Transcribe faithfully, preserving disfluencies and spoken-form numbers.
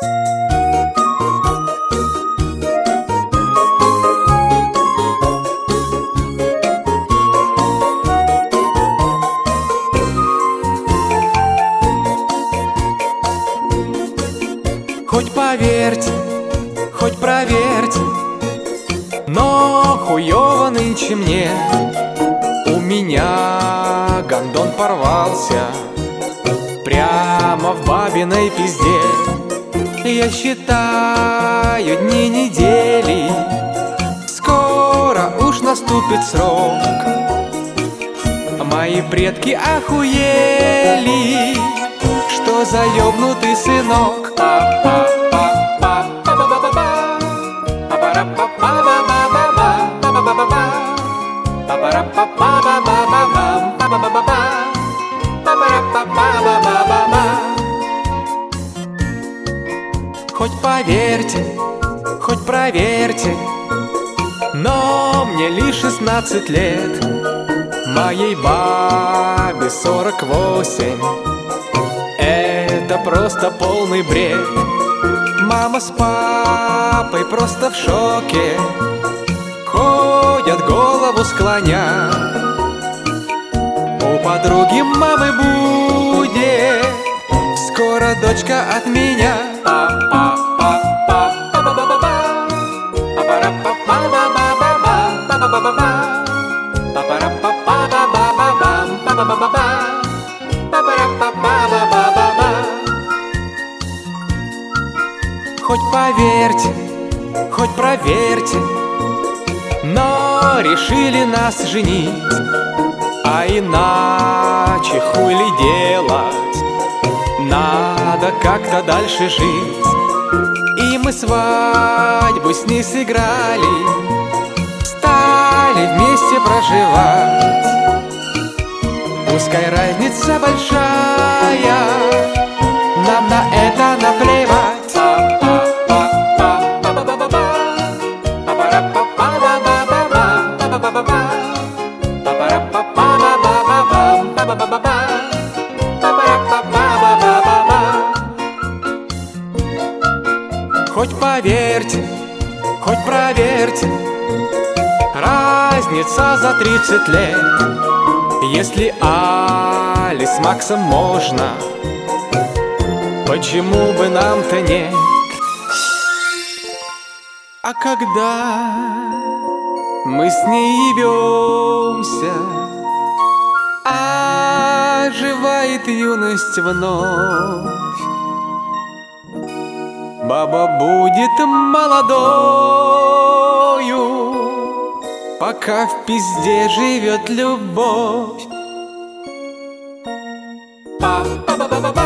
Хоть поверьте, хоть проверьте, но хуёво нынче мне. У меня гондон порвался прямо в бабиной пизде. Я считаю дни недели, скоро уж наступит срок. Мои предки охуели, что за ёбнутый сынок. Хоть поверьте, хоть проверьте, но мне лишь шестнадцать лет. Моей бабе сорок восемь. Это просто полный бред. Мама с папой просто в шоке, ходят голову склоня. У подруги мамы будет скоро дочка от меня. Хоть поверьте, хоть проверьте, но решили нас женить. А иначе хуй ли делать, надо как-то дальше жить. И мы свадьбу с ней сыграли, стали вместе проживать. Пускай разница большая, нам на это наплевать. Хоть поверьте, хоть проверьте, разница за тридцать лет. Если Али с Максом можно, почему бы нам-то нет? А когда мы с ней ебемся, оживает юность вновь. Баба будет молодою, пока в пизде живет любовь. Па-па-па-па-па.